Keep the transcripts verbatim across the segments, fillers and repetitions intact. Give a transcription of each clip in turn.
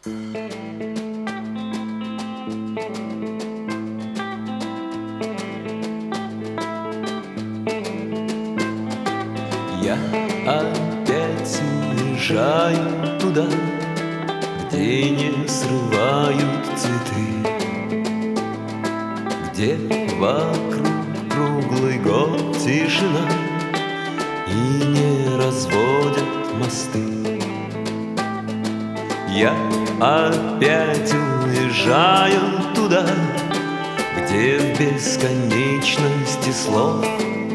Я опять уезжаю туда, где не срывают цветы, где вокруг круглый год тишина и не разводят мосты. Я опять уезжаю туда, где в бесконечности слов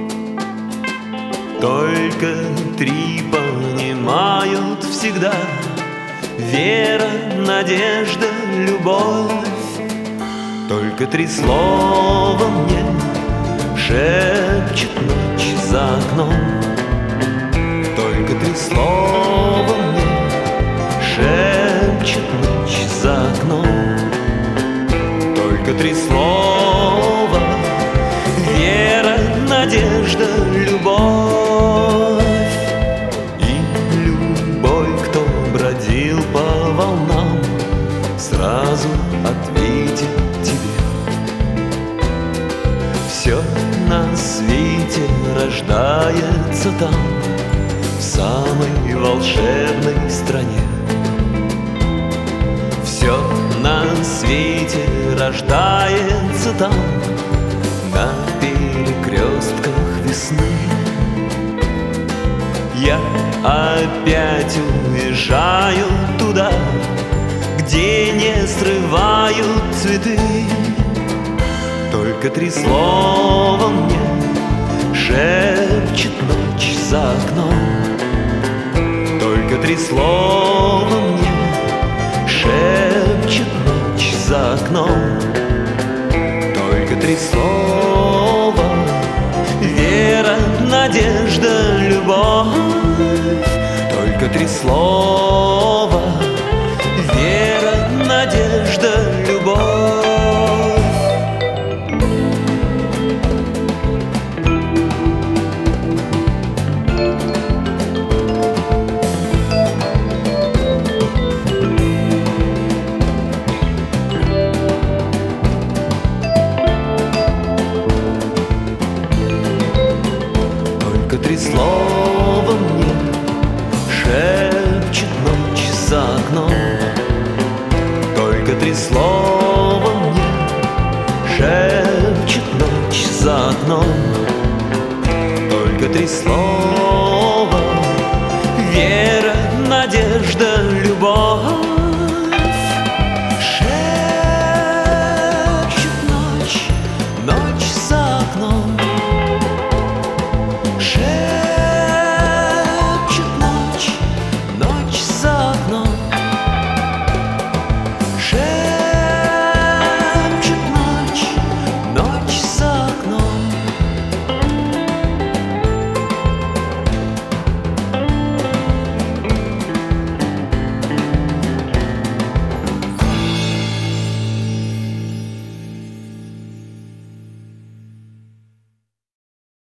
только три понимают всегда: вера, надежда, любовь. Только три слова мне шепчет ночь за окном. Только три слова мне шепчет ночь за окном. Только три слова: вера, надежда, любовь. И любой, кто бродил по волнам, сразу ответит тебе: все на свете рождается там, в самой волшебной стране. Все на свете рождается там, на перекрестках весны. Я опять уезжаю туда, где не срывают цветы. Только три слова мне шепчет ночь за окном. Только три слова мне шепчет ночь за окном. Только три слова: вера, надежда, любовь. Только три слова: вера, надежда, любовь. Только три слова мне шепчет ночь за окном. Только три слова мне шепчет ночь за окном. Только три слова.